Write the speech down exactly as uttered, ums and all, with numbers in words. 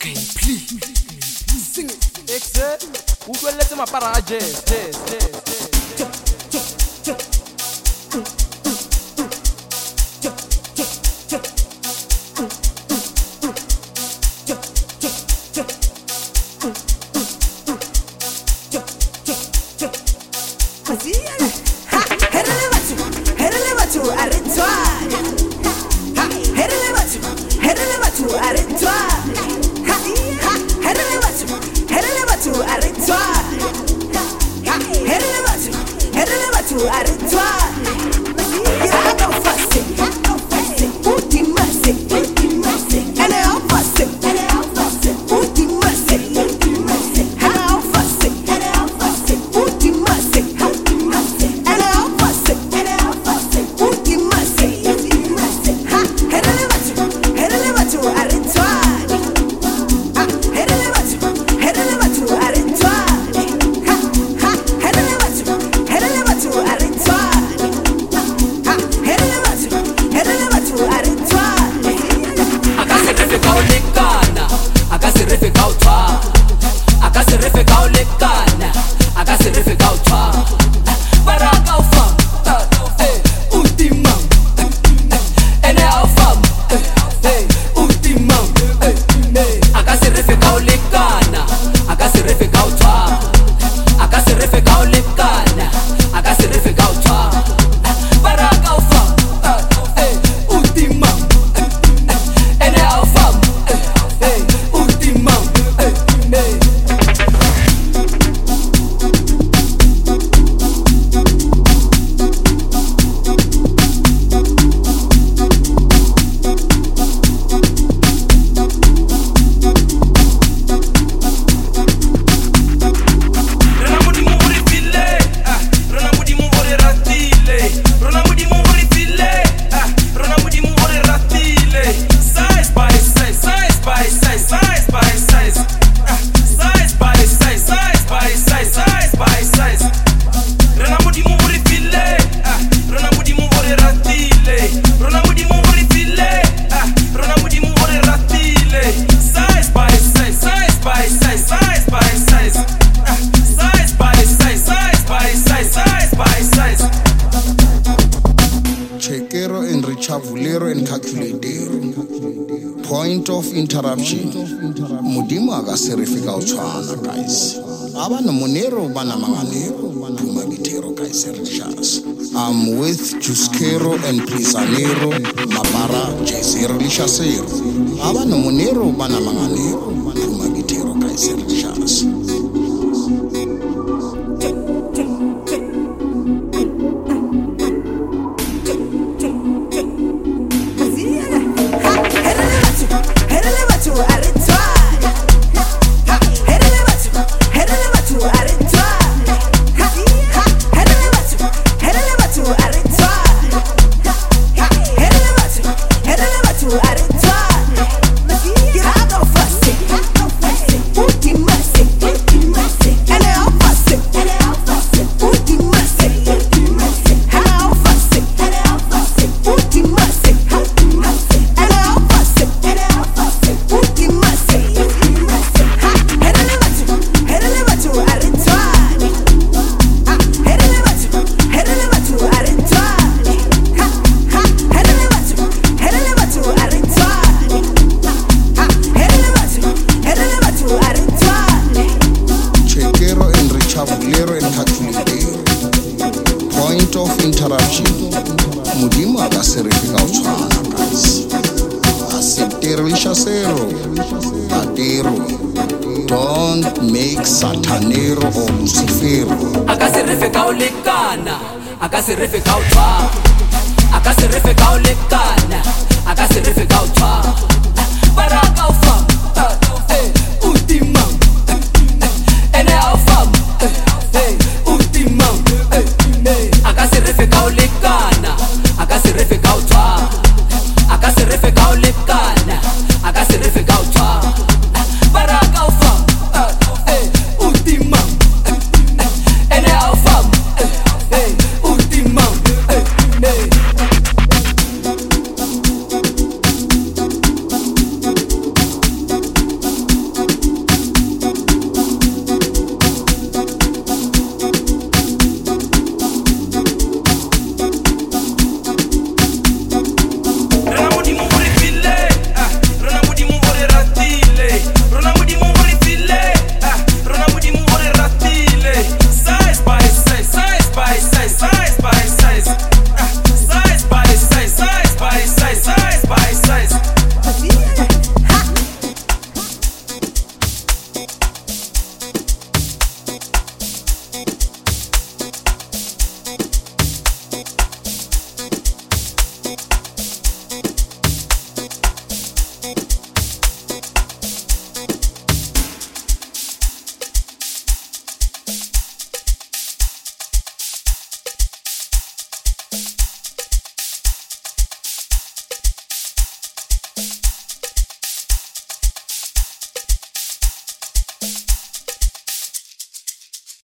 gameplay. Sing it. Exe, o duelletse mapara a jazz, jazz, jazz, jazz. Point of interruption. Modimo aga se re fika o tshwana guys. Aba no monero bana manganero phuma gitero guys rishas. I'm with Juskero and Prisanero Mapara Jezero Lishasero. Aba no monero bana manganero phuma gitero guys rishas. Point of interruption. Modimo aga se re fika o tshwana guys. Asetero lishasero. Atero. Don't make Satanero or Lucifero. Aga se re fika o lekana. Aga se re fika o tshwana. Aga se re fika o lekana. Aga se re fika o tshwana. Baraka